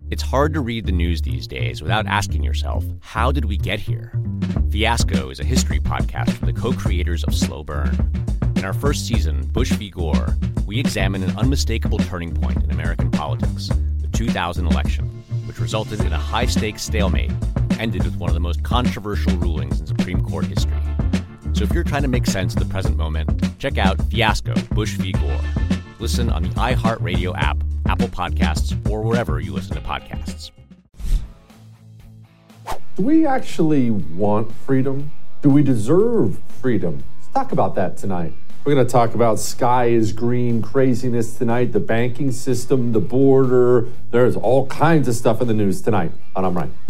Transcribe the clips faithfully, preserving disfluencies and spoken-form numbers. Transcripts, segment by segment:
It's hard to read the news these days without asking yourself, how did we get here? Fiasco is a history podcast from the co-creators of Slow Burn. In our first season, Bush v. Gore, we examine an unmistakable turning point in American politics, the two thousand election, which resulted in a high-stakes stalemate and ended with one of the most controversial rulings in Supreme Court history. So if you're trying to make sense of the present moment, check out Fiasco, Bush v. Gore. Listen on the iHeartRadio app, Apple Podcasts, or wherever you listen to podcasts. Do we actually want freedom? Do we deserve freedom? Let's talk about that tonight. We're going to talk about sky is green craziness tonight, the banking system, the border. There's all kinds of stuff in the news tonight on I'm Right.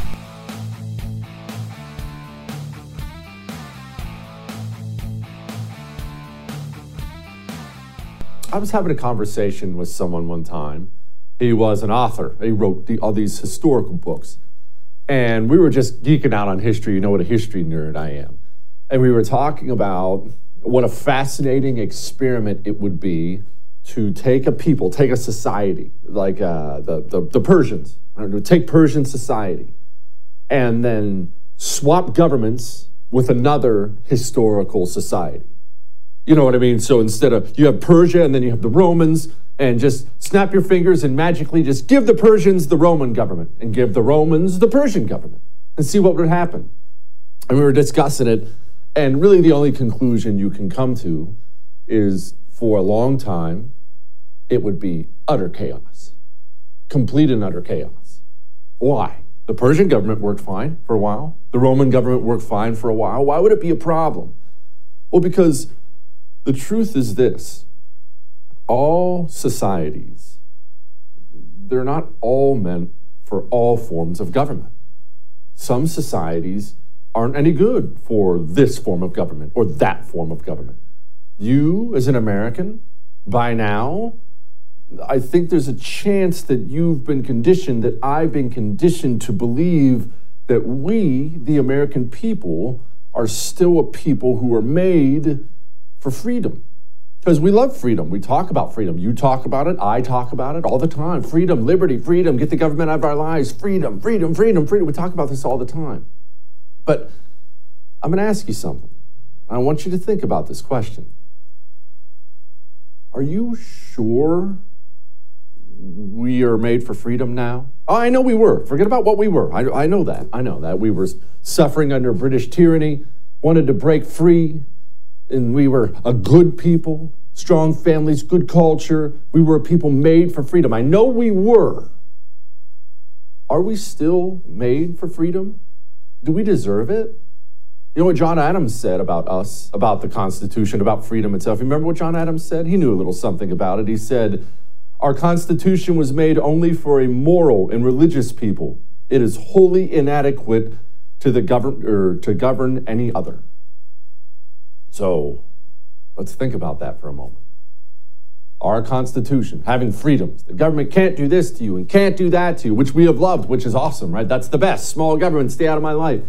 I was having a conversation with someone one time. He was an author. He wrote the, all these historical books. And we were just geeking out on history. You know what a history nerd I am. And we were talking about what a fascinating experiment it would be to take a people, take a society, like uh, the, the, the Persians, I don't know, take Persian society, and then swap governments with another historical society. You know what I mean? So instead of, you have Persia and then you have the Romans, and just snap your fingers and magically just give the Persians the Roman government and give the Romans the Persian government and see what would happen. And we were discussing it, and really the only conclusion you can come to is for a long time, it would be utter chaos. Complete and utter chaos. Why? The Persian government worked fine for a while. The Roman government worked fine for a while. Why would it be a problem? Well, because the truth is this: all societies, they're not all meant for all forms of government. Some societies aren't any good for this form of government or that form of government. You, as an American, by now, I think there's a chance that you've been conditioned, that I've been conditioned to believe that we, the American people, are still a people who are made for freedom. Because we love freedom. We talk about freedom. You talk about it. I talk about it all the time. Freedom, liberty, freedom, get the government out of our lives. Freedom, freedom, freedom, freedom. We talk about this all the time. But I'm going to ask you something. I want you to think about this question. Are you sure we are made for freedom now? Oh, I know we were. Forget about what we were. I, I know that. I know that. We were suffering under British tyranny, wanted to break free. And we were a good people, strong families, good culture. We were a people made for freedom. I know we were. Are we still made for freedom? Do we deserve it? You know what John Adams said about us, about the Constitution, about freedom itself? You remember what John Adams said? He knew a little something about it. He said, "Our Constitution was made only for a moral and religious people. It is wholly inadequate to the govern or to govern any other." So let's think about that for a moment. Our Constitution, having freedoms. The government can't do this to you and can't do that to you, which we have loved, which is awesome, right? That's the best. Small government, stay out of my life.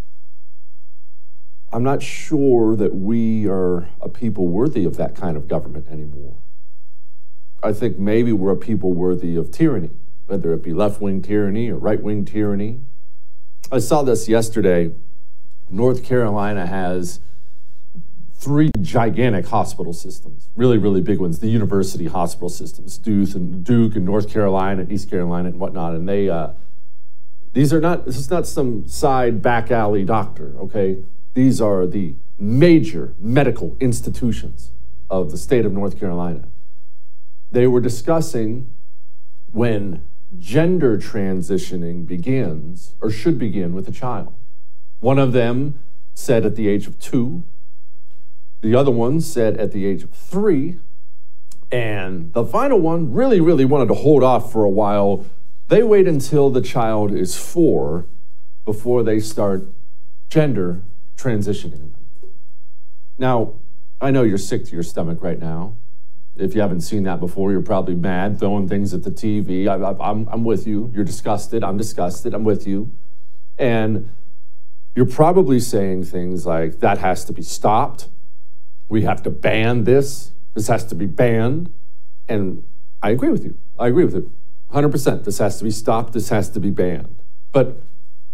I'm not sure that we are a people worthy of that kind of government anymore. I think maybe we're a people worthy of tyranny, whether it be left-wing tyranny or right-wing tyranny. I saw this yesterday. North Carolina has three gigantic hospital systems, really, really big ones, the university hospital systems, Duke and Duke and North Carolina, East Carolina and whatnot. And they, uh, these are not, this is not some side back alley doctor, okay? These are the major medical institutions of the state of North Carolina. They were discussing when gender transitioning begins or should begin with a child. One of them said at the age of two, the other one said at the age of three, and the final one really, really wanted to hold off for a while. They wait until the child is four before they start gender transitioning them. Now, I know you're sick to your stomach right now. If you haven't seen that before, you're probably mad, throwing things at the T V. I, I, I'm, I'm with you. You're disgusted. I'm disgusted. I'm with you. And you're probably saying things like, that has to be stopped. We have to ban this. This has to be banned. And I agree with you. I agree with it. one one hundred percent. This has to be stopped. This has to be banned. But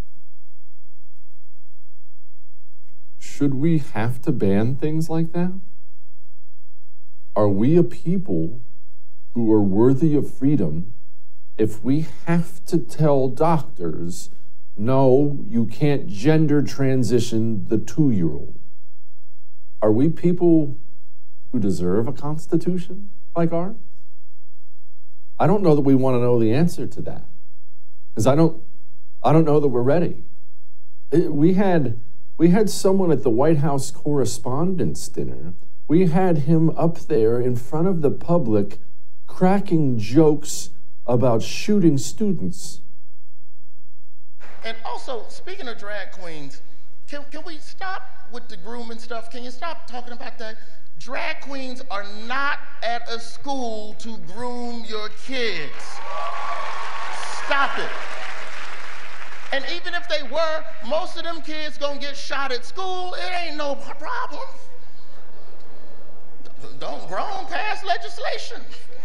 should we have to ban things like that? Are we a people who are worthy of freedom if we have to tell doctors, no, you can't gender transition the two-year-old? Are we people who deserve a constitution like ours? I don't know that we want to know the answer to that, because I don't, I don't know that we're ready. It, we had, we had someone at the White House Correspondents' Dinner. We had him up there in front of the public cracking jokes about shooting students. And also, speaking of drag queens, can, can we stop with the grooming stuff? Can you stop talking about that? Drag queens are not at a school to groom your kids. Stop it. And even if they were, most of them kids gonna get shot at school. It ain't no problem. Don't grown pass legislation.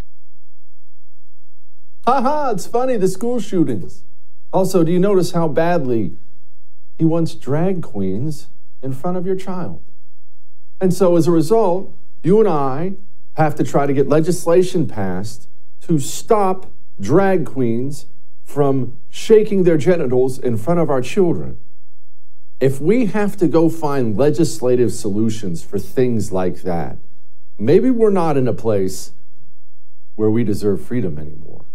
Ha ha, it's funny, the school shootings. Also, do you notice how badly he wants drag queens in front of your child? And so as a result, you and I have to try to get legislation passed to stop drag queens from shaking their genitals in front of our children. If we have to go find legislative solutions for things like that, maybe we're not in a place where we deserve freedom anymore.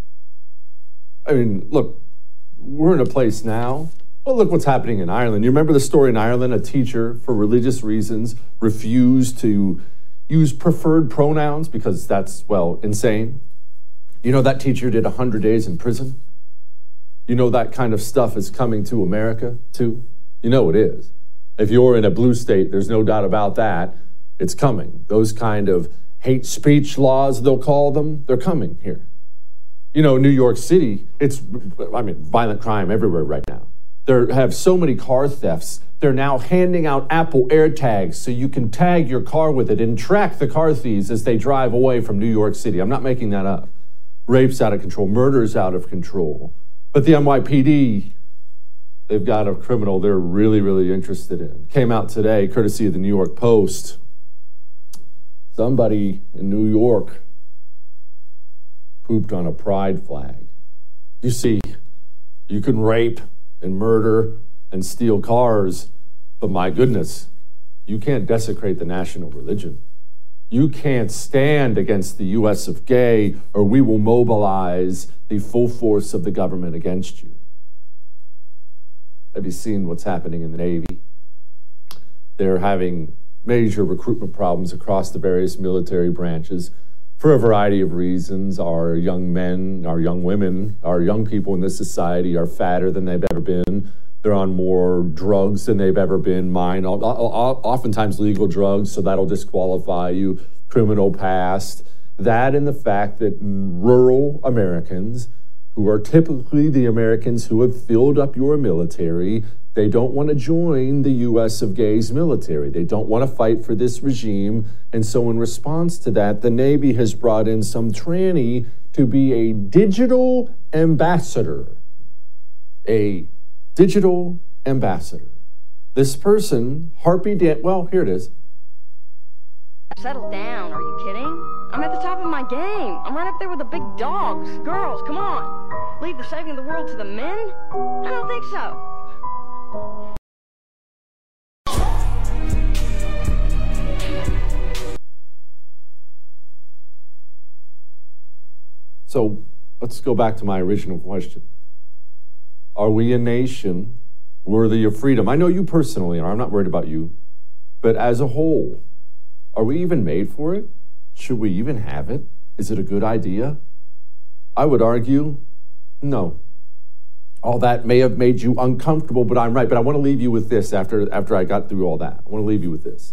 I mean, look, we're in a place now. Well, look what's happening in Ireland. You remember the story in Ireland? A teacher, for religious reasons, refused to use preferred pronouns because that's, well, insane. You know that teacher did one hundred days in prison? You know that kind of stuff is coming to America, too? You know it is. If you're in a blue state, there's no doubt about that. It's coming. Those kind of hate speech laws, they'll call them, they're coming here. You know, New York City, it's, I mean, violent crime everywhere right now. They have so many car thefts. They're now handing out Apple AirTags so you can tag your car with it and track the car thieves as they drive away from New York City. I'm not making that up. Rape's out of control. Murder's out of control. But the N Y P D, they've got a criminal they're really, really interested in. Came out today, courtesy of the New York Post. Somebody in New York pooped on a pride flag. You see, you can rape and murder and steal cars, but my goodness, you can't desecrate the national religion. You can't stand against the U S of gay, or we will mobilize the full force of the government against you. Have you seen what's happening in the Navy? They're having major recruitment problems across the various military branches for a variety of reasons. Our young men, our young women, our young people in this society are fatter than they've ever been. They're on more drugs than they've ever been. Mine, oftentimes legal drugs, so that'll disqualify you. Criminal past. That and the fact that rural Americans, who are typically the Americans who have filled up your military, they don't want to join the U S of Gay's military. They don't want to fight for this regime. And so in response to that, the Navy has brought in some tranny to be a digital ambassador. A digital ambassador. This person, Harpy Dan, well, here it is. Settle down, are you kidding? I'm at the top of my game. I'm right up there with the big dogs. Girls, come on. Leave the saving of the world to the men? I don't think so. So let's go back to my original question. Are we a nation worthy of freedom? I know you personally are. I'm not worried about you. But as a whole, are we even made for it? Should we even have it? Is it a good idea? I would argue, no. All that may have made you uncomfortable, but I'm right. But I want to leave you with this after, after I got through all that. I want to leave you with this.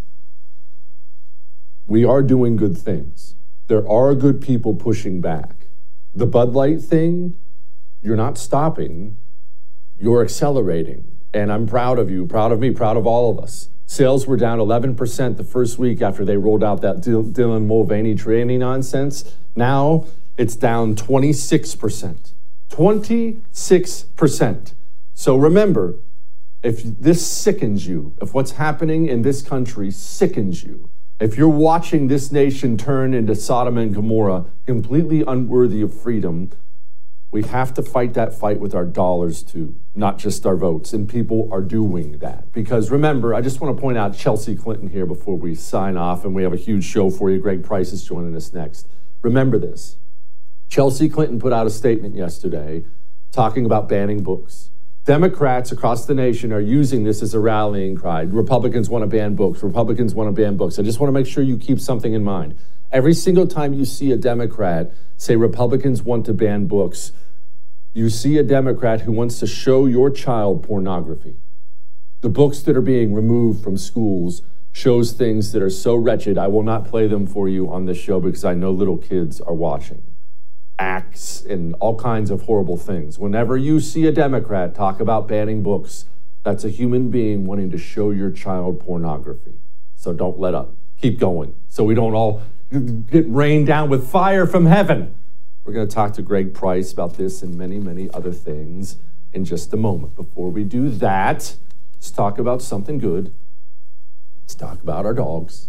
We are doing good things. There are good people pushing back. The Bud Light thing, you're not stopping. You're accelerating. And I'm proud of you, proud of me, proud of all of us. Sales were down eleven percent the first week after they rolled out that Dylan Mulvaney training nonsense. Now it's down twenty-six percent. twenty-six percent. So remember, if this sickens you, if what's happening in this country sickens you, if you're watching this nation turn into Sodom and Gomorrah, completely unworthy of freedom, we have to fight that fight with our dollars too, not just our votes. And people are doing that. Because remember, I just want to point out Chelsea Clinton here before we sign off, and we have a huge show for you. Greg Price is joining us next. Remember this. Chelsea Clinton put out a statement yesterday talking about banning books. Democrats across the nation are using this as a rallying cry. Republicans want to ban books. Republicans want to ban books. I just want to make sure you keep something in mind. Every single time you see a Democrat say Republicans want to ban books, you see a Democrat who wants to show your child pornography. The books that are being removed from schools shows things that are so wretched, I will not play them for you on this show because I know little kids are watching. Acts and all kinds of horrible things. Whenever you see a Democrat talk about banning books, that's a human being wanting to show your child pornography. So don't let up. Keep going so we don't all get rained down with fire from heaven. We're going to talk to Greg Price about this and many, many other things in just a moment. Before we do that, let's talk about something good. Let's talk about our dogs.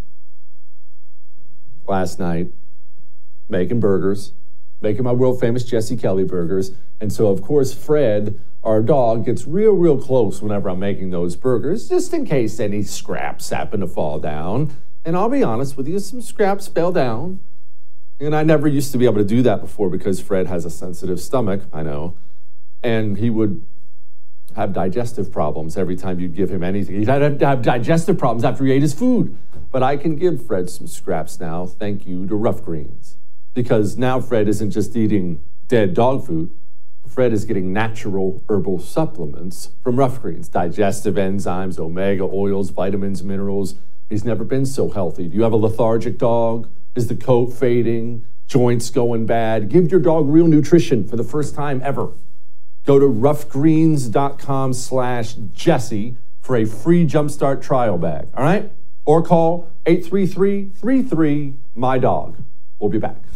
Last night, making burgers, making my world-famous Jesse Kelly burgers. And so, of course, Fred, our dog, gets real, real close whenever I'm making those burgers, just in case any scraps happen to fall down. And I'll be honest with you, some scraps fell down. And I never used to be able to do that before because Fred has a sensitive stomach, I know. And he would have digestive problems every time you'd give him anything. He'd have, have digestive problems after he ate his food. But I can give Fred some scraps now, thank you to Rough Greens. Because now Fred isn't just eating dead dog food. Fred is getting natural herbal supplements from Rough Greens. Digestive enzymes, omega oils, vitamins, minerals. He's never been so healthy. Do you have a lethargic dog? Is the coat fading? Joints going bad? Give your dog real nutrition for the first time ever. Go to roughgreens.com slash Jesse for a free Jumpstart trial bag, all right? Or call eight three three, three three, M Y dog. We'll be back.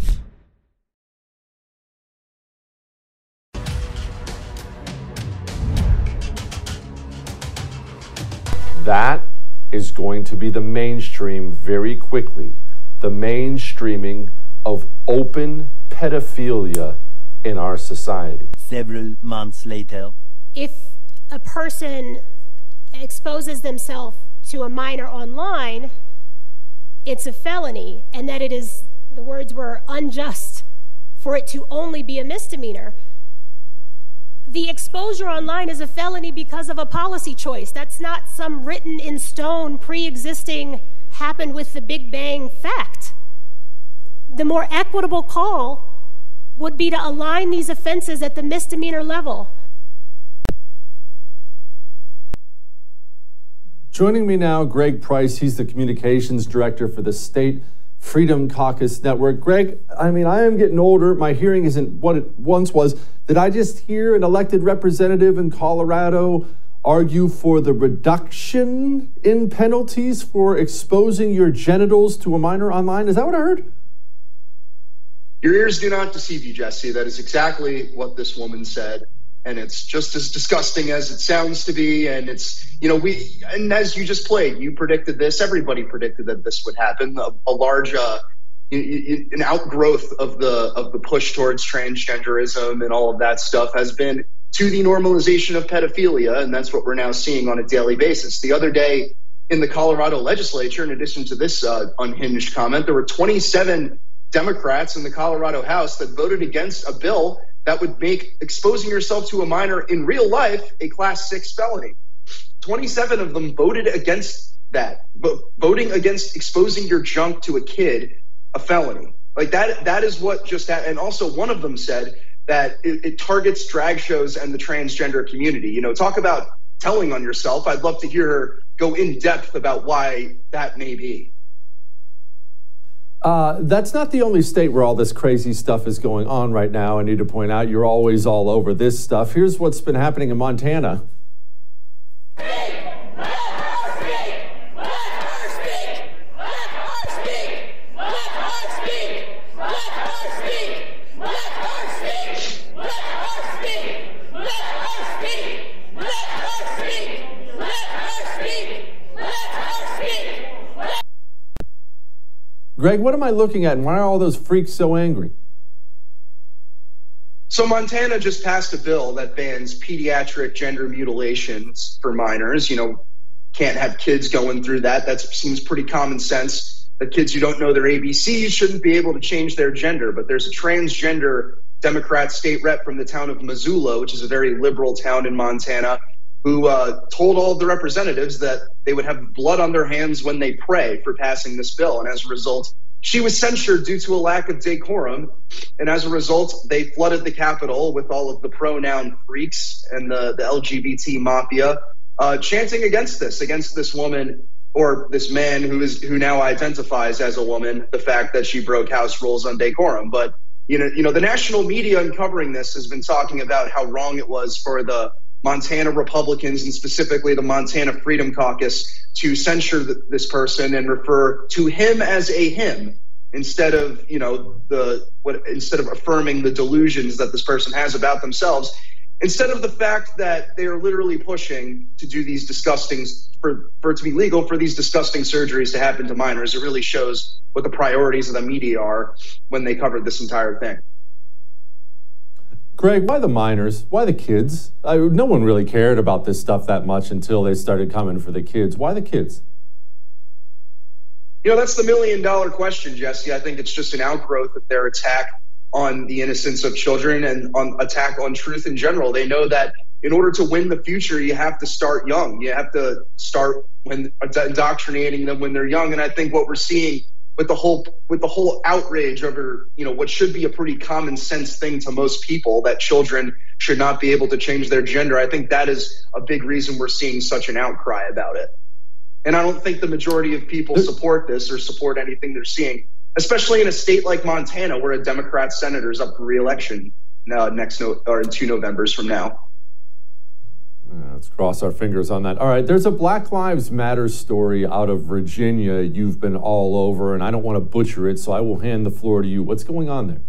That is going to be the mainstream very quickly. The mainstreaming of open pedophilia in our society. Several months later. If a person exposes themselves to a minor online, it's a felony, and that it is, the words were, unjust for it to only be a misdemeanor. The exposure online is a felony because of a policy choice. That's not some written in stone, pre-existing, happened with the Big Bang fact. The more equitable call would be to align these offenses at the misdemeanor level. Joining me now, Greg Price. He's the communications director for the State Freedom Caucus Network. Greg, I mean, I am getting older. My hearing isn't what it once was. Did I just hear an elected representative in Colorado argue for the reduction in penalties for exposing your genitals to a minor online? Is that what I heard? Your ears do not deceive you, Jesse. That is exactly what this woman said. And it's just as disgusting as it sounds to be. And it's, you know, we, and as you just played, you predicted this. Everybody predicted that this would happen. A, a large, uh, an outgrowth of the of the push towards transgenderism and all of that stuff has been to the normalization of pedophilia. And that's what we're now seeing on a daily basis. The other day in the Colorado legislature, in addition to this uh, unhinged comment, there were twenty-seven Democrats in the Colorado House that voted against a bill that would make exposing yourself to a minor in real life a class six felony. twenty-seven of them voted against that, but voting against exposing your junk to a kid a felony. Like that, that is what just happened. And also one of them said that it, it targets drag shows and the transgender community. You know, talk about telling on yourself. I'd love to hear her go in depth about why that may be. Uh, that's not the only state where all this crazy stuff is going on right now. I need to point out, you're always all over this stuff. Here's what's been happening in Montana. Greg, what am I looking at, and why are all those freaks so angry? So Montana just passed a bill that bans pediatric gender mutilations for minors. You know, can't have kids going through that. That seems pretty common sense. That kids who don't know their A B Cs shouldn't be able to change their gender. But there's a transgender Democrat state rep from the town of Missoula, which is a very liberal town in Montana, who uh, told all of the representatives that they would have blood on their hands when they pray for passing this bill. And as a result, she was censured due to a lack of decorum. And as a result, they flooded the Capitol with all of the pronoun freaks and the, the L G B T mafia uh, chanting against this, against this woman or this man who is who now identifies as a woman, the fact that she broke house rules on decorum. But, you know, you know, the national media in covering this has been talking about how wrong it was for the Montana Republicans and specifically the Montana Freedom Caucus to censure th- this person and refer to him as a him instead of, you know, the what instead of affirming the delusions that this person has about themselves, instead of the fact that they are literally pushing to do these disgusting for for it to be legal for these disgusting surgeries to happen to minors. It really shows what the priorities of the media are when they covered this entire thing. Greg, why the minors? Why the kids? I, no one really cared about this stuff that much until they started coming for the kids. Why the kids? You know, that's the million dollar question, Jesse. I think it's just an outgrowth of their attack on the innocence of children and on attack on truth in general. They know that in order to win the future, you have to start young. You have to start when indoctrinating them when they're young. And I think what we're seeing with the whole with the whole outrage over, you know, what should be a pretty common sense thing to most people, that children should not be able to change their gender, I think that is a big reason we're seeing such an outcry about it. And I don't think the majority of people support this or support anything they're seeing, especially in a state like Montana where a Democrat senator is up for re-election uh, next no- or in two Novembers from now. Yeah, let's cross our fingers on that. All right, there's a Black Lives Matter story out of Virginia you've been all over, and I don't want to butcher it, so I will hand the floor to you. What's going on there?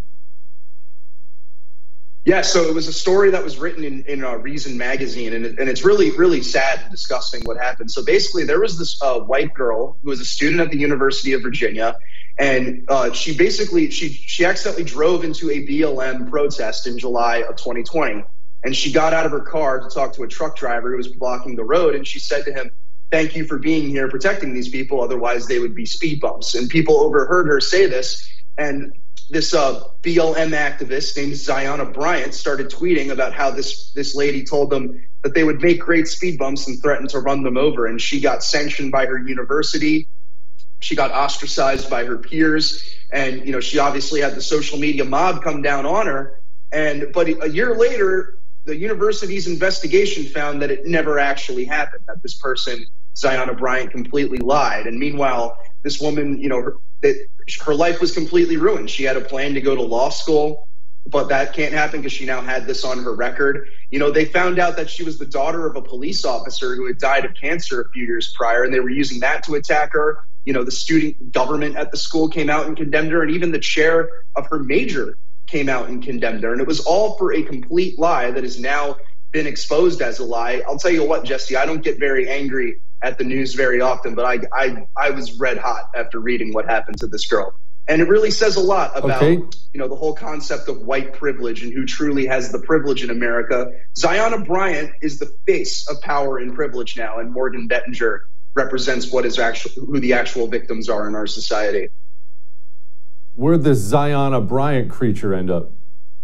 Yeah, so it was a story that was written in, in uh, Reason magazine, and, it, and it's really, really sad and disgusting what happened. So basically, there was this uh, white girl who was a student at the University of Virginia, and uh, she basically, she, she accidentally drove into a B L M protest in July of twenty twenty. And she got out of her car to talk to a truck driver who was blocking the road. And she said to him, "Thank you for being here protecting these people. Otherwise, they would be speed bumps." And people overheard her say this. And this uh, B L M activist named Ziona Bryant started tweeting about how this, this lady told them that they would make great speed bumps and threatened to run them over. And she got sanctioned by her university. She got ostracized by her peers. And, you know, she obviously had the social media mob come down on her. And but a year later, the university's investigation found that it never actually happened, that this person, Ziona Bryant, completely lied. And meanwhile, this woman, you know, her, that her life was completely ruined. She had a plan to go to law school, but that can't happen because she now had this on her record. You know, they found out that she was the daughter of a police officer who had died of cancer a few years prior, and they were using that to attack her. You know, the student government at the school came out and condemned her, and even the chair of her major came out and condemned her. And it was all for a complete lie that has now been exposed as a lie. I'll tell you what, Jesse, I don't get very angry at the news very often, but I I, I was red hot after reading what happened to this girl. And it really says a lot about, okay. you know, the whole concept of white privilege and who truly has the privilege in America. Ziona Bryant is the face of power and privilege now, and Morgan Bettinger represents what is actual, who the actual victims are in our society. Where'd this Ziona Bryant creature end up?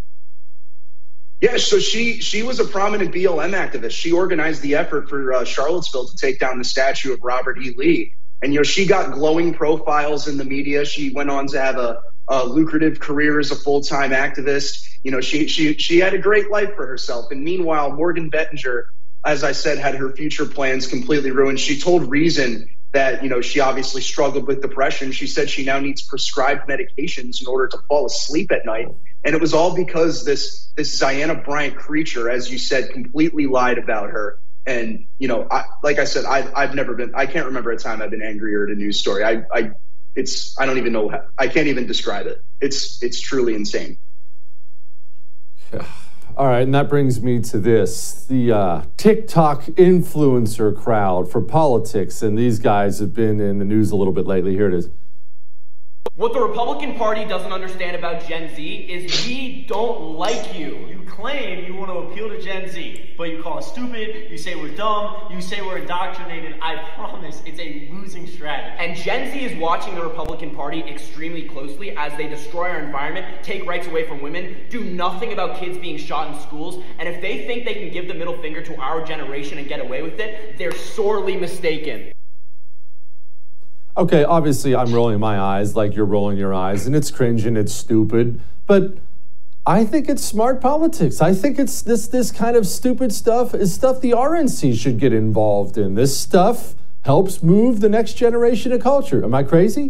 Yeah, so she she was a prominent B L M activist. She organized the effort for uh, Charlottesville to take down the statue of Robert E. Lee. And, you know, she got glowing profiles in the media. She went on to have a, a lucrative career as a full-time activist. You know, she she she had a great life for herself. And meanwhile, Morgan Bettinger, as I said, had her future plans completely ruined. She told Reason that, you know, she obviously struggled with depression. She said she now needs prescribed medications in order to fall asleep at night. And it was all because this this Ziona Bryant creature, as you said, completely lied about her. And, you know, I, like I said, I, I've never been, I can't remember a time I've been angrier at a news story. I, I, it's, I don't even know, how, I can't even describe it. It's, it's truly insane. All right, and that brings me to this. The uh, TikTok influencer crowd for politics, and these guys have been in the news a little bit lately. Here it is. What the Republican Party doesn't understand about Gen Z is we don't like you. You claim you want to appeal to Gen Z, but you call us stupid, you say we're dumb, you say we're indoctrinated. I promise it's a losing strategy. And Gen Z is watching the Republican Party extremely closely as they destroy our environment, take rights away from women, do nothing about kids being shot in schools, and if they think they can give the middle finger to our generation and get away with it, they're sorely mistaken. Okay, obviously I'm rolling my eyes like you're rolling your eyes, and it's cringe and it's stupid, but I think it's smart politics. I think it's this this kind of stupid stuff is stuff the R N C should get involved in. This stuff helps move the next generation of culture. Am I crazy?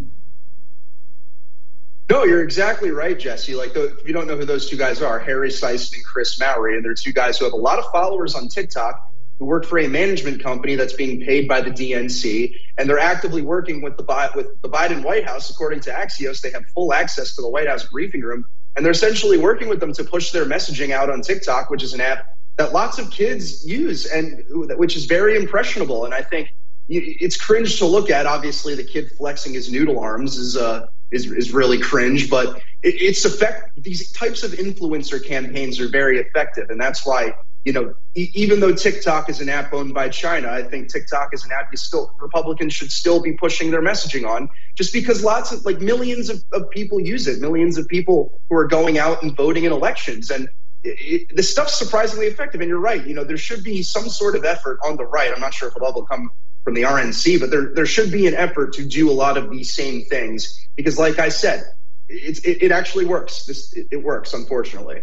No, you're exactly right, Jesse. Like, if you don't know who those two guys are, Harry Sison and Chris Mowry, and they're two guys who have a lot of followers on TikTok, who work for a management company that's being paid by the D N C, and they're actively working with the with the Biden White House. According to Axios, they have full access to the White House briefing room, and they're essentially working with them to push their messaging out on TikTok, which is an app that lots of kids use, and which is very impressionable. And I think it's cringe to look at. Obviously, the kid flexing his noodle arms is uh, is is really cringe, but it, it's effect. These types of influencer campaigns are very effective, and that's why. You know, e- even though TikTok is an app owned by China, I think TikTok is an app you still Republicans should still be pushing their messaging on, just because lots of like millions of, of people use it, millions of people who are going out and voting in elections, and it, it, the stuff's surprisingly effective. And you're right, you know, there should be some sort of effort on the right. I'm not sure if it'll ever come from the R N C, but there there should be an effort to do a lot of these same things because, like I said, it it, it actually works. This it, it works, unfortunately.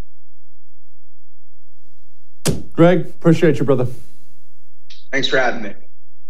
Greg, appreciate you, brother. Thanks for having me.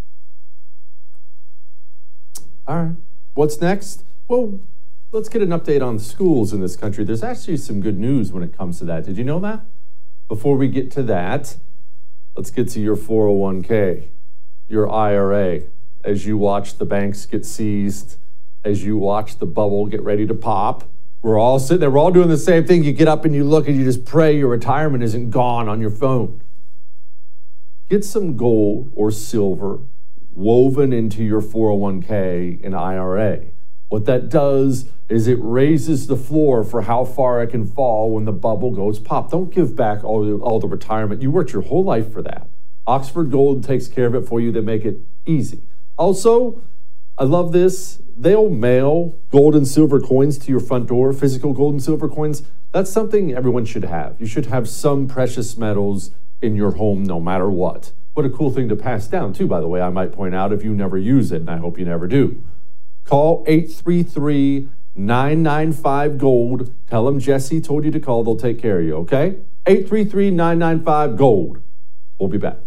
All right. What's next? Well, let's get an update on schools in this country. There's actually some good news when it comes to that. Did you know that? Before we get to that, let's get to your four oh one k, your I R A. As you watch the banks get seized, as you watch the bubble get ready to pop, we're all sitting there, we're all doing the same thing. You get up and you look and you just pray your retirement isn't gone on your phone. Get some gold or silver woven into your four oh one k and I R A. What that does is it raises the floor for how far it can fall when the bubble goes pop. Don't give back all the, all the retirement. You worked your whole life for that. Oxford Gold takes care of it for you. They make it easy. Also, I love this. They'll mail gold and silver coins to your front door, physical gold and silver coins. That's something everyone should have. You should have some precious metals in your home no matter what. What a cool thing to pass down too, by the way, I might point out if you never use it, and I hope you never do. Call eight three three, nine nine five, GOLD. Tell them Jesse told you to call. They'll take care of you, okay? eight three three, nine nine five, GOLD. We'll be back.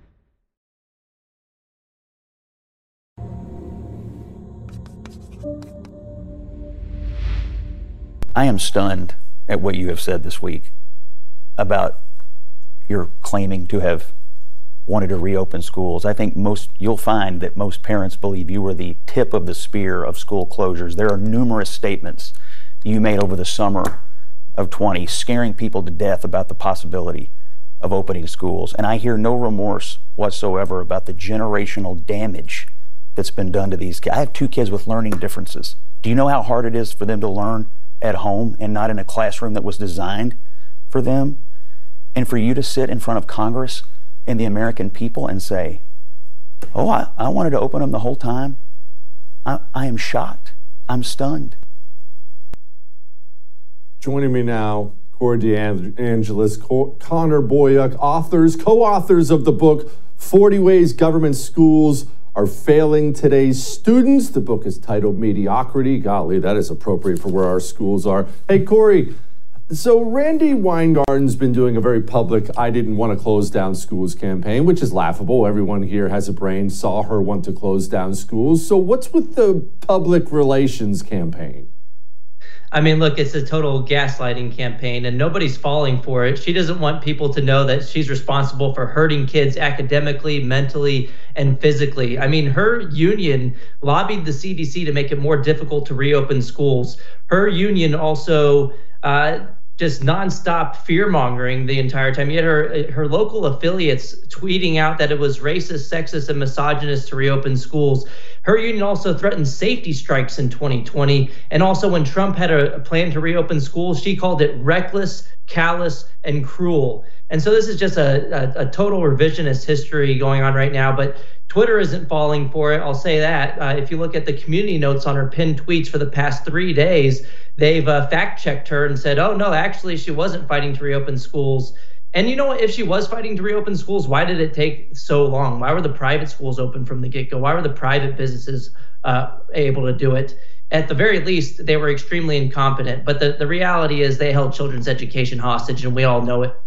I am stunned at what you have said this week about your claiming to have wanted to reopen schools. I think most you'll find that most parents believe you were the tip of the spear of school closures. There are numerous statements you made over the summer of twenty scaring people to death about the possibility of opening schools. And I hear no remorse whatsoever about the generational damage that's been done to these kids. I have two kids with learning differences. Do you know how hard it is for them to learn at home and not in a classroom that was designed for them? And for you to sit in front of Congress and the American people and say, oh, I, I wanted to open them the whole time. I, I am shocked. I'm stunned. Joining me now, Corey DeAngelis, Co- Connor Boyack, authors, co-authors of the book, forty Ways Government Schools Are Failing Today's Students. The book is titled Mediocrity. Golly, that is appropriate for where our schools are. Hey, Corey, so Randi Weingarten's been doing a very public I didn't want to close down schools campaign, which is laughable. Everyone here has a brain, saw her want to close down schools. So what's with the public relations campaign? I mean, look, it's a total gaslighting campaign and nobody's falling for it. She doesn't want people to know that she's responsible for hurting kids academically, mentally, and physically. I mean, her union lobbied the C D C to make it more difficult to reopen schools. Her union also uh, just nonstop fear mongering the entire time. You had her her local affiliates tweeting out that it was racist, sexist, and misogynist to reopen schools. Her union also threatened safety strikes in twenty twenty. And also when Trump had a, a plan to reopen schools, she called it reckless, callous, and cruel. And so this is just a, a, a total revisionist history going on right now. But Twitter isn't falling for it, I'll say that. Uh, if you look at the community notes on her pinned tweets for the past three days, they've uh, fact-checked her and said, oh, no, actually, she wasn't fighting to reopen schools. And you know what? If she was fighting to reopen schools, why did it take so long? Why were the private schools open from the get-go? Why were the private businesses uh, able to do it? At the very least, they were extremely incompetent. But the, the reality is they held children's education hostage, and we all know it.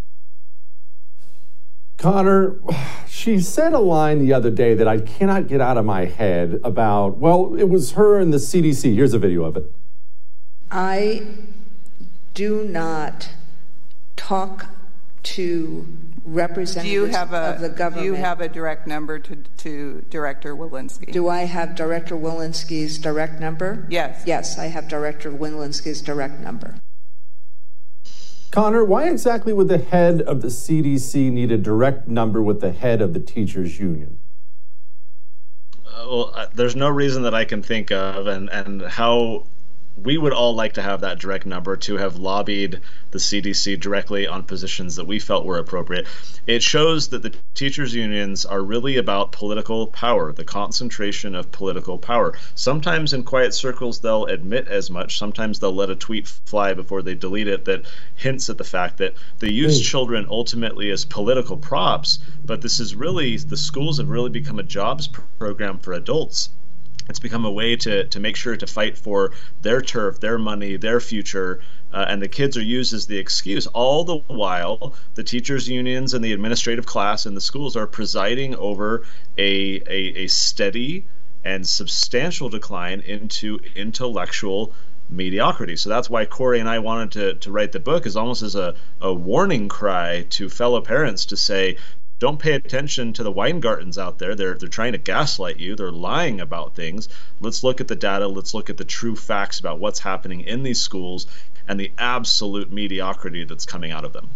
Connor, she said a line the other day that I cannot get out of my head about, well, it was her and the C D C. Here's a video of it. I do not talk to representatives do you have a, of the government. Do you have a direct number to, to Director Walensky? Do I have Director Walensky's direct number? Yes. Yes, I have Director Walensky's direct number. Connor, why exactly would the head of the C D C need a direct number with the head of the teachers union? Uh, well, uh, there's no reason that I can think of, and, and how we would all like to have that direct number to have lobbied the C D C directly on positions that we felt were appropriate. It shows that the teachers unions are really about political power, the concentration of political power. Sometimes in quiet circles they'll admit as much. Sometimes they'll let a tweet fly before they delete it that hints at the fact that they use children ultimately as political props, but this is really, the schools have really become a jobs program for adults. It's become a way to, to make sure to fight for their turf, their money, their future, uh, and the kids are used as the excuse. All the while, the teachers' unions and the administrative class in the schools are presiding over a, a, a steady and substantial decline into intellectual mediocrity. So that's why Corey and I wanted to, to write the book, is almost as a, a warning cry to fellow parents to say, don't pay attention to the Weingartens out there. They're they're trying to gaslight you. They're lying about things. Let's look at the data. Let's look at the true facts about what's happening in these schools and the absolute mediocrity that's coming out of them.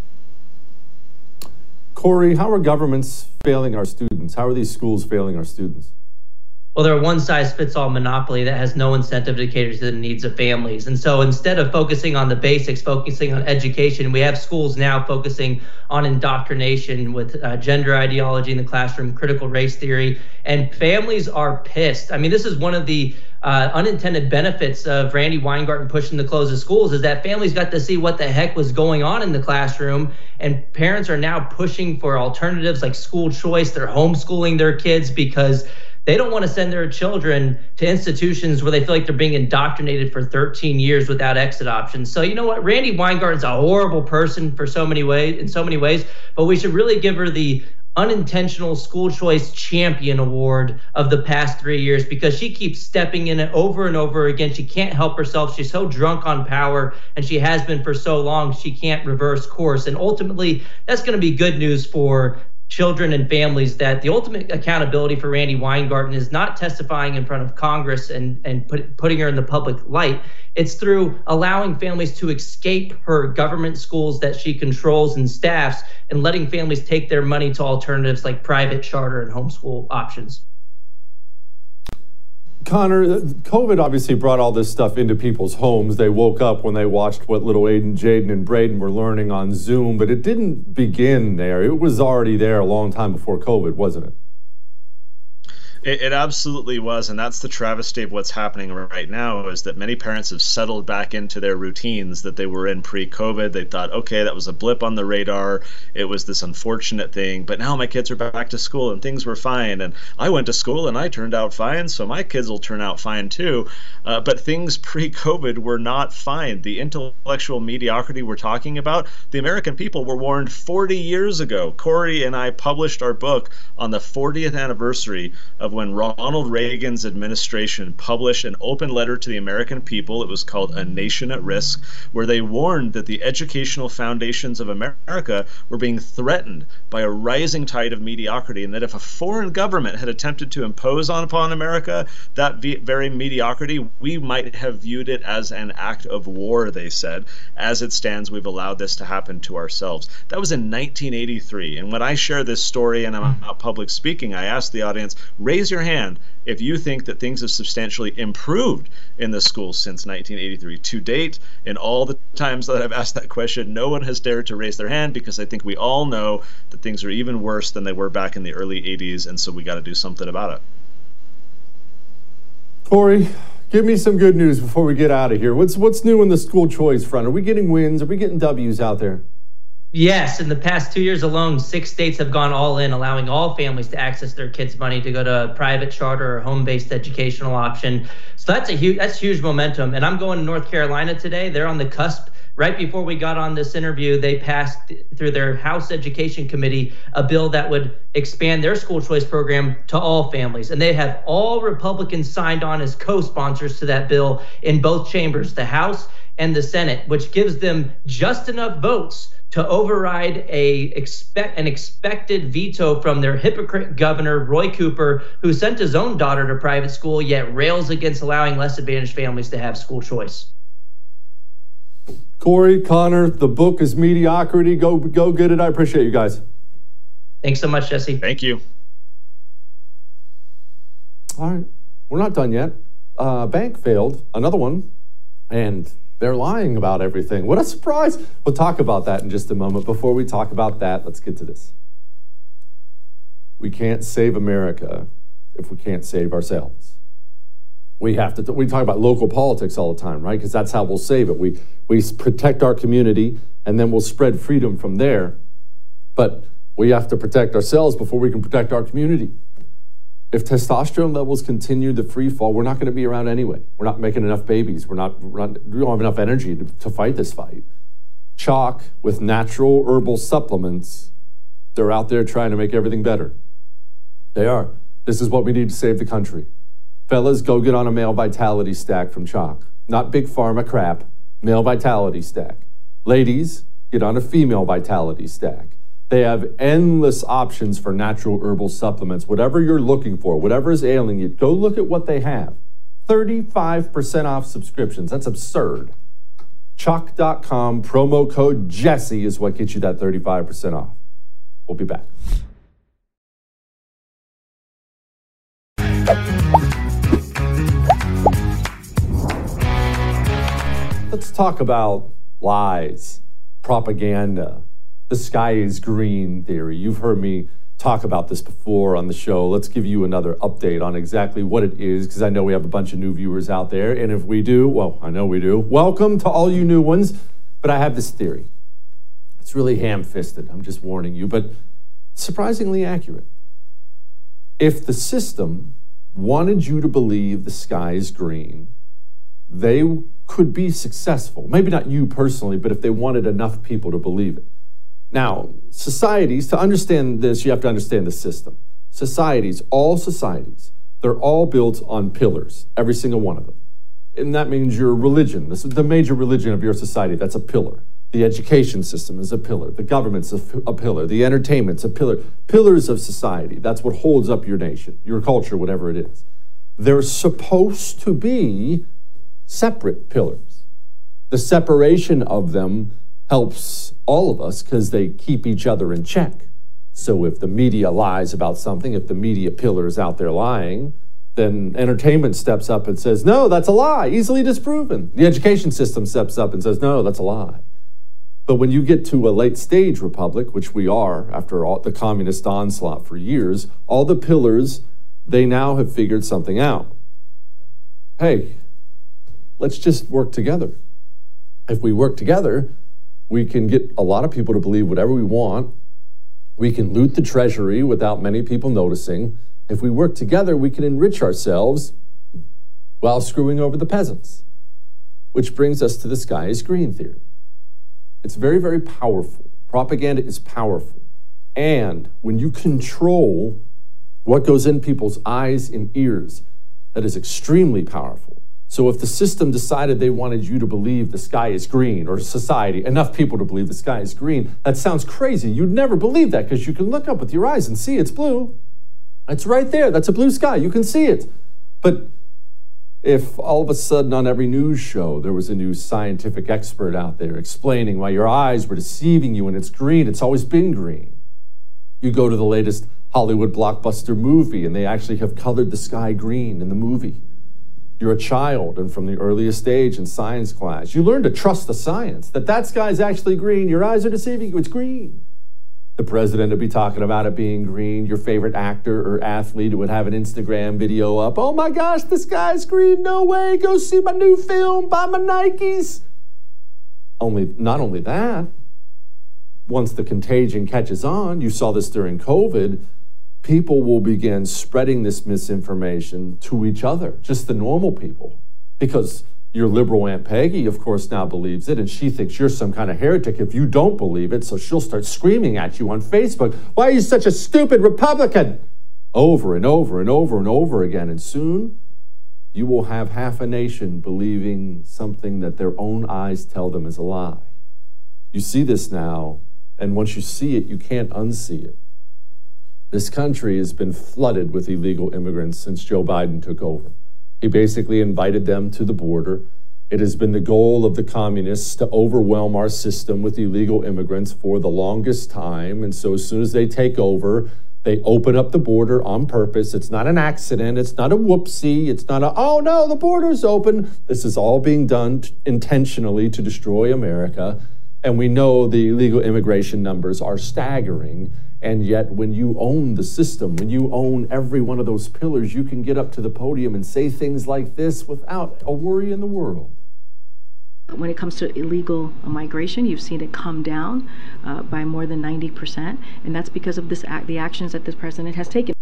Corey, how are governments failing our students? How are these schools failing our students? Well, they're a one-size-fits-all monopoly that has no incentive to cater to the needs of families. And so instead of focusing on the basics, focusing on education, we have schools now focusing on indoctrination with uh, gender ideology in the classroom, critical race theory, and families are pissed. I mean, this is one of the uh, unintended benefits of Randi Weingarten pushing to close the schools, is that families got to see what the heck was going on in the classroom, and parents are now pushing for alternatives like school choice. They're homeschooling their kids because they don't want to send their children to institutions where they feel like they're being indoctrinated for thirteen years without exit options. So you know what? Randi Weingarten's a horrible person for so many ways, in so many ways, but we should really give her the unintentional school choice champion award of the past three years because she keeps stepping in it over and over again. She can't help herself. She's so drunk on power, and she has been for so long, she can't reverse course. And ultimately, that's going to be good news for children and families, that the ultimate accountability for Randi Weingarten is not testifying in front of Congress and, and put, putting her in the public light. It's through allowing families to escape her government schools that she controls and staffs and letting families take their money to alternatives like private, charter, and homeschool options. Connor, COVID obviously brought all this stuff into people's homes. They woke up when they watched what little Aiden, Jaden, and Braden were learning on Zoom, but it didn't begin there. It was already there a long time before COVID, wasn't it? It, it absolutely was, and that's the travesty of what's happening right now, is that many parents have settled back into their routines that they were in pre-COVID. They thought, okay, that was a blip on the radar. It was this unfortunate thing, but now my kids are back to school and things were fine, and I went to school and I turned out fine, so my kids will turn out fine too. Uh, but things pre-COVID were not fine. The intellectual mediocrity we're talking about, the American people were warned forty years ago. Corey and I published our book on the fortieth anniversary of of when Ronald Reagan's administration published an open letter to the American people. It was called A Nation at Risk, where they warned that the educational foundations of America were being threatened by a rising tide of mediocrity, and that if a foreign government had attempted to impose on upon America that very mediocrity, we might have viewed it as an act of war, they said. As it stands, we've allowed this to happen to ourselves. That was in nineteen eighty-three, and when I share this story and I'm out public speaking, I ask the audience, raise your hand if you think that things have substantially improved in the schools since nineteen eighty-three. To date, in all the times that I've asked that question, no one has dared to raise their hand, because I think we all know that things are even worse than they were back in the early eighties, and so we got to do something about it. Corey, give me some good news before we get out of here. What's what's new in the school choice front? Are we getting wins? Are we getting W's out there? Yes, in the past two years alone, six states have gone all in, allowing all families to access their kids' money to go to a private charter or home-based educational option. So that's a huge that's huge momentum. And I'm going to North Carolina today. They're on the cusp. Right before we got on this interview, they passed through their House Education Committee a bill that would expand their school choice program to all families. And they have all Republicans signed on as co-sponsors to that bill in both chambers, the House and the Senate, which gives them just enough votes to override a expect an expected veto from their hypocrite governor, Roy Cooper, who sent his own daughter to private school, yet rails against allowing less advantaged families to have school choice. Corey, Connor, the book is Mediocrity. Go, go get it. I appreciate you guys. Thanks so much, Jesse. Thank you. All right. We're not done yet. Uh, bank failed. Another one. And they're lying about everything. What a surprise. We'll talk about that in just a moment. Before we talk about that, let's get to this. We can't save America if we can't save ourselves. We have to, we talk about local politics all the time, right? Because that's how we'll save it. We, we protect our community, and then we'll spread freedom from there. But we have to protect ourselves before we can protect our community. If testosterone levels continue to free fall, we're not going to be around anyway. We're not making enough babies. We're not, we're not we don't have enough energy to, to fight this fight. Choq with natural herbal supplements, they're out there trying to make everything better. They are. This is what we need to save the country. Fellas, go get on a male vitality stack from Choq. Not big pharma crap, male vitality stack. Ladies, get on a female vitality stack. They have endless options for natural herbal supplements. Whatever you're looking for, whatever is ailing you, go look at what they have. thirty-five percent off subscriptions. That's absurd. Choq dot com, promo code Jesse is what gets you that thirty-five percent off. We'll be back. Let's talk about lies, propaganda, the sky is green theory. You've heard me talk about this before on the show. Let's give you another update on exactly what it is, because I know we have a bunch of new viewers out there. And if we do, well, I know we do. Welcome to all you new ones. But I have this theory. It's really ham-fisted, I'm just warning you, but surprisingly accurate. If the system wanted you to believe the sky is green, they could be successful. Maybe not you personally, but if they wanted enough people to believe it. Now, societies, to understand this, you have to understand the system. Societies, all societies, they're all built on pillars, every single one of them. And that means your religion, this is the major religion of your society, that's a pillar. The education system is a pillar. The government's a, a pillar. The entertainment's a pillar. Pillars of society, that's what holds up your nation, your culture, whatever it is. They're supposed to be separate pillars. The separation of them helps all of us because they keep each other in check. So if the media lies about something, if the media pillar is out there lying, then entertainment steps up and says, no, that's a lie, easily disproven. The education system steps up and says, no, that's a lie. But when you get to a late stage republic, which we are after all the communist onslaught for years, all the pillars, they now have figured something out. Hey, let's just work together. If we work together, we can get a lot of people to believe whatever we want. We can loot the treasury without many people noticing. If we work together, we can enrich ourselves while screwing over the peasants. Which brings us to the sky is green theory. It's very, very powerful. Propaganda is powerful. And when you control what goes in people's eyes and ears, that is extremely powerful. So if the system decided they wanted you to believe the sky is green, or society, enough people to believe the sky is green, that sounds crazy. You'd never believe that because you can look up with your eyes and see it's blue. It's right there. That's a blue sky. You can see it. But if all of a sudden on every news show there was a new scientific expert out there explaining why your eyes were deceiving you and it's green, it's always been green. You go to the latest Hollywood blockbuster movie and they actually have colored the sky green in the movie. You're a child, and from the earliest age in science class, you learn to trust the science, that that sky is actually green. Your eyes are deceiving you. It's green. The president would be talking about it being green. Your favorite actor or athlete would have an Instagram video up. Oh my gosh, the sky's green. No way. Go see my new film. Buy my Nikes. Only, not only that, once the contagion catches on, you saw this during COVID, people will begin spreading this misinformation to each other, just the normal people. Because your liberal Aunt Peggy, of course, now believes it, and she thinks you're some kind of heretic if you don't believe it, so she'll start screaming at you on Facebook, why are you such a stupid Republican? Over and over and over and over again. And soon, you will have half a nation believing something that their own eyes tell them is a lie. You see this now, and once you see it, you can't unsee it. This country has been flooded with illegal immigrants since Joe Biden took over. He basically invited them to the border. It has been the goal of the communists to overwhelm our system with illegal immigrants for the longest time. And so as soon as they take over, they open up the border on purpose. It's not an accident. It's not a whoopsie. It's not a, oh no, the border's open. This is all being done t- intentionally to destroy America. And we know the illegal immigration numbers are staggering. And yet, when you own the system, when you own every one of those pillars, you can get up to the podium and say things like this without a worry in the world. When it comes to illegal migration, you've seen it come down uh, by more than ninety percent, and that's because of this act, the actions that this president has taken.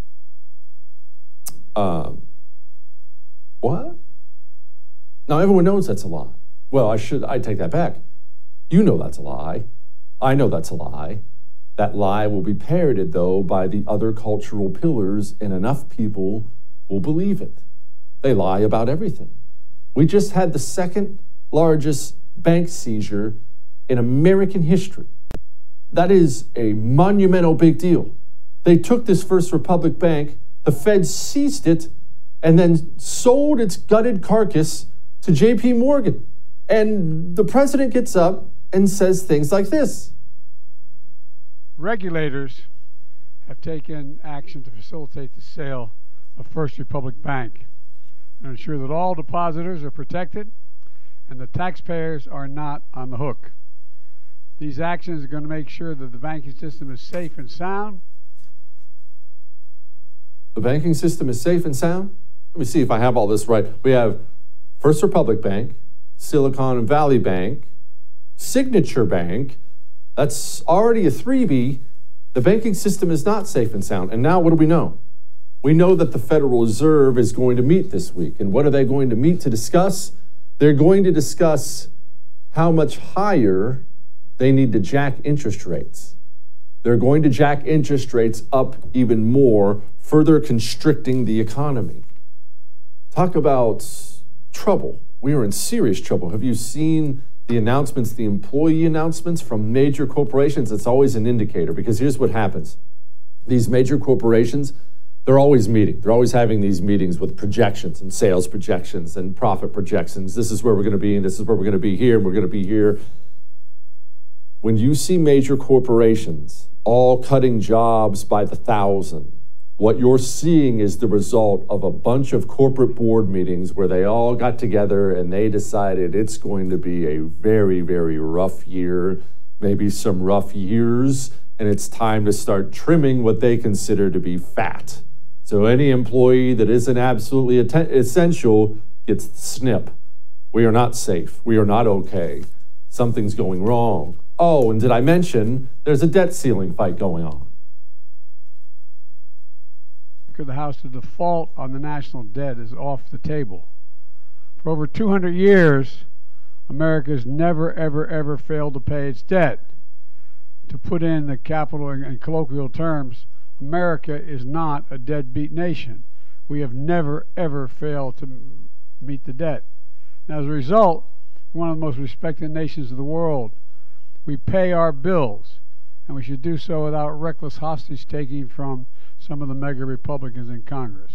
Um, what? Now, everyone knows that's a lie. Well, I should, I take that back. You know that's a lie. I know that's a lie. That lie will be parroted, though, by the other cultural pillars, and enough people will believe it. They lie about everything. We just had the second largest bank seizure in American history. That is a monumental big deal. They took this First Republic Bank, the Feds seized it, and then sold its gutted carcass to J P Morgan. And the president gets up and says things like this. Regulators have taken action to facilitate the sale of First Republic Bank and ensure that all depositors are protected and the taxpayers are not on the hook. These actions are going to make sure that the banking system is safe and sound. The banking system is safe and sound? Let me see if I have all this right. We have First Republic Bank, Silicon Valley Bank, Signature Bank. That's already a three B. The banking system is not safe and sound. And now what do we know? We know that the Federal Reserve is going to meet this week. And what are they going to meet to discuss? They're going to discuss how much higher they need to jack interest rates. They're going to jack interest rates up even more, further constricting the economy. Talk about trouble. We are in serious trouble. Have you seen the announcements, the employee announcements from major corporations? It's always an indicator, because here's what happens. These major corporations, they're always meeting. They're always having these meetings with projections and sales projections and profit projections. This is where we're going to be, and this is where we're going to be here, and we're going to be here. When you see major corporations all cutting jobs by the thousand, what you're seeing is the result of a bunch of corporate board meetings where they all got together and they decided it's going to be a very, very rough year, maybe some rough years, and it's time to start trimming what they consider to be fat. So any employee that isn't absolutely essential gets the snip. We are not safe. We are not okay. Something's going wrong. Oh, and did I mention there's a debt ceiling fight going on? Of the House, the default on the national debt is off the table. For over two hundred years, America has never, ever, ever failed to pay its debt. To put in the capital and colloquial terms, America is not a deadbeat nation. We have never, ever failed to m- meet the debt. And as a result, we're one of the most respected nations of the world. We pay our bills, and we should do so without reckless hostage-taking from some of the mega Republicans in Congress.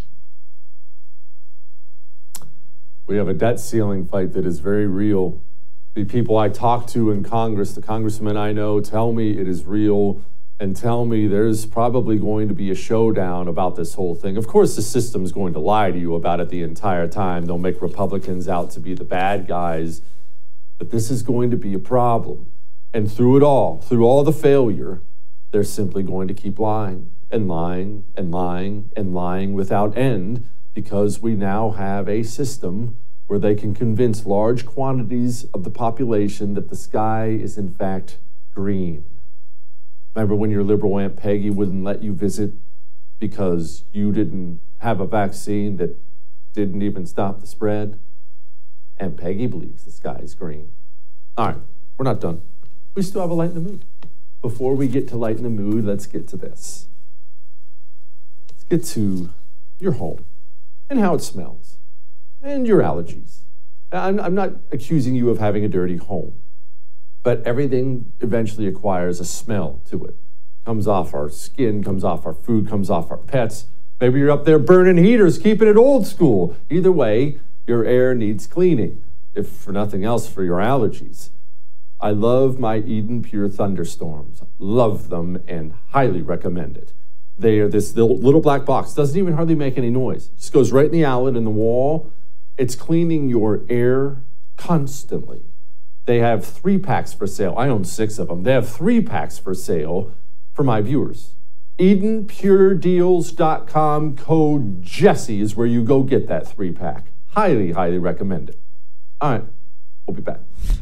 We have a debt ceiling fight that is very real. The people I talk to in Congress, the congressmen I know, tell me it is real and tell me there's probably going to be a showdown about this whole thing. Of course, the system's going to lie to you about it the entire time. They'll make Republicans out to be the bad guys, but this is going to be a problem. And through it all, through all the failure, they're simply going to keep lying and lying and lying and lying without end, because we now have a system where they can convince large quantities of the population that the sky is in fact green. Remember when your liberal Aunt Peggy wouldn't let you visit because you didn't have a vaccine that didn't even stop the spread? Aunt Peggy believes the sky is green. All right, we're not done. We still have a light in the mood. Before we get to light in the mood, let's get to this. Let's get to your home and how it smells and your allergies. I'm, I'm not accusing you of having a dirty home, but everything eventually acquires a smell to it. Comes off our skin, comes off our food, comes off our pets. Maybe you're up there burning heaters, keeping it old school. Either way, your air needs cleaning, if for nothing else, for your allergies. I love my Eden Pure Thunderstorms. Love them and highly recommend it. They are this little, little black box. Doesn't even hardly make any noise. Just goes right in the outlet in the wall. It's cleaning your air constantly. They have three packs for sale. I own six of them. They have three packs for sale for my viewers. Eden Pure Deals dot com, code Jesse is where you go get that three pack. Highly, highly recommend it. All right, we'll be back.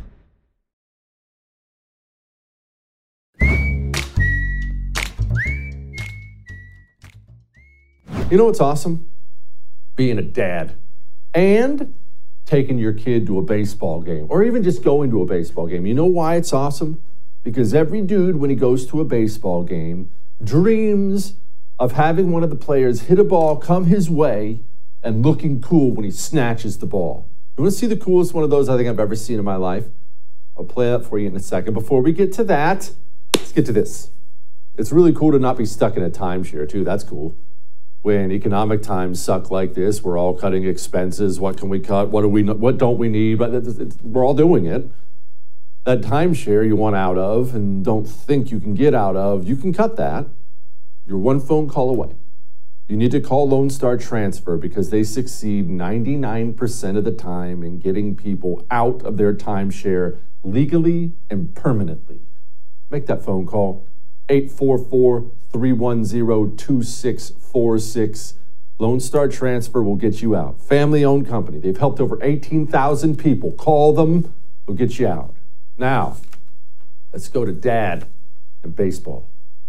You know what's awesome? Being a dad and taking your kid to a baseball game, or even just going to a baseball game. You know why it's awesome? Because every dude, when he goes to a baseball game, dreams of having one of the players hit a ball, come his way, and looking cool when he snatches the ball. You want to see the coolest one of those I think I've ever seen in my life? I'll play that for you in a second. Before we get to that, let's get to this. It's really cool to not be stuck in a timeshare, too. That's cool. When economic times suck like this, we're all cutting expenses. What can we cut? What do we? What don't we need? But it's, it's, we're all doing it. That timeshare you want out of and don't think you can get out of, you can cut that. You're one phone call away. You need to call Lone Star Transfer because they succeed ninety-nine percent of the time in getting people out of their timeshare legally and permanently. Make that phone call. eight four four, three one zero, two six four six. Lone Star Transfer will get you out. Family-owned company. They've helped over eighteen thousand people. Call them. They'll get you out. Now, let's go to Dad and baseball.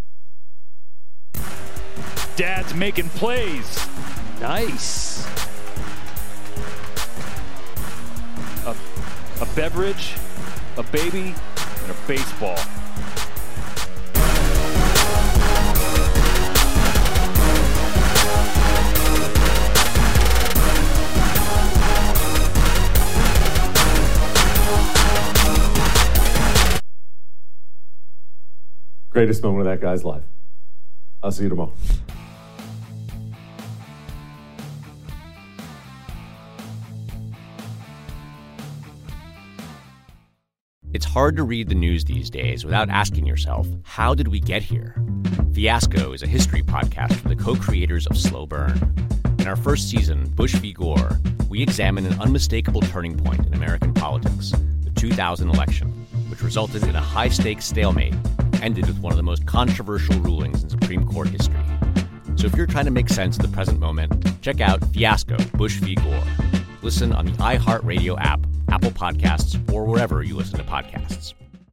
Dad's making plays. Nice. A, a beverage, a baby, and a baseball. Greatest moment of that guy's life. I'll see you tomorrow. It's hard to read the news these days without asking yourself, how did we get here? Fiasco is a history podcast from the co-creators of Slow Burn. In our first season, Bush v. Gore, we examine an unmistakable turning point in American politics, the two thousand election, which resulted in a high-stakes stalemate and ended with one of the most controversial rulings in Supreme Court history. So if you're trying to make sense of the present moment, check out Fiasco, Bush v. Gore. Listen on the iHeartRadio app, Apple Podcasts, or wherever you listen to podcasts.